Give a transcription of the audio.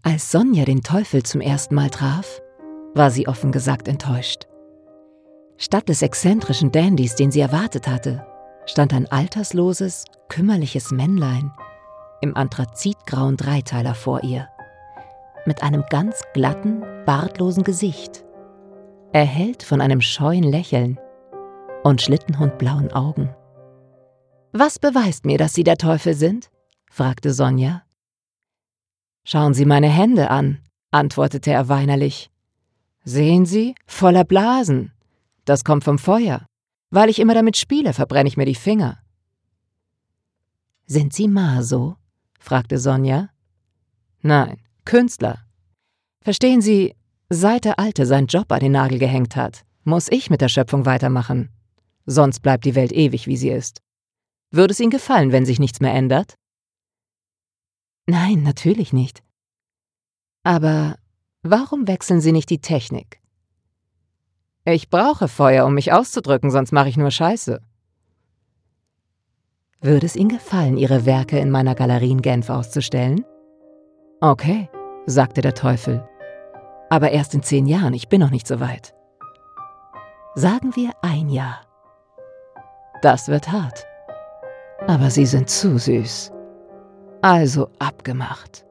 Als Sonja den Teufel zum ersten Mal traf, war sie offen gesagt enttäuscht. Statt des exzentrischen Dandys, den sie erwartet hatte, stand ein altersloses, kümmerliches Männlein im anthrazitgrauen Dreiteiler vor ihr, mit einem ganz glatten, bartlosen Gesicht, erhellt von einem scheuen Lächeln und schlittenhundblauen Augen. »Was beweist mir, dass Sie der Teufel sind?« fragte Sonja. »Schauen Sie meine Hände an«, antwortete er weinerlich. »Sehen Sie, voller Blasen. Das kommt vom Feuer. Weil ich immer damit spiele, verbrenne ich mir die Finger.« »Sind Sie Maso?« fragte Sonja. »Nein, Künstler. Verstehen Sie, seit der Alte seinen Job an den Nagel gehängt hat, muss ich mit der Schöpfung weitermachen. Sonst bleibt die Welt ewig, wie sie ist. Würde es Ihnen gefallen, wenn sich nichts mehr ändert?« »Nein, natürlich nicht.« »Aber warum wechseln Sie nicht die Technik?« »Ich brauche Feuer, um mich auszudrücken, sonst mache ich nur Scheiße.« »Würde es Ihnen gefallen, Ihre Werke in meiner Galerie in Genf auszustellen?« »Okay«, sagte der Teufel. »Aber erst in 10 Jahren, ich bin noch nicht so weit.« »Sagen wir 1 Jahr.« »Das wird hart. Aber Sie sind zu süß. Also abgemacht.«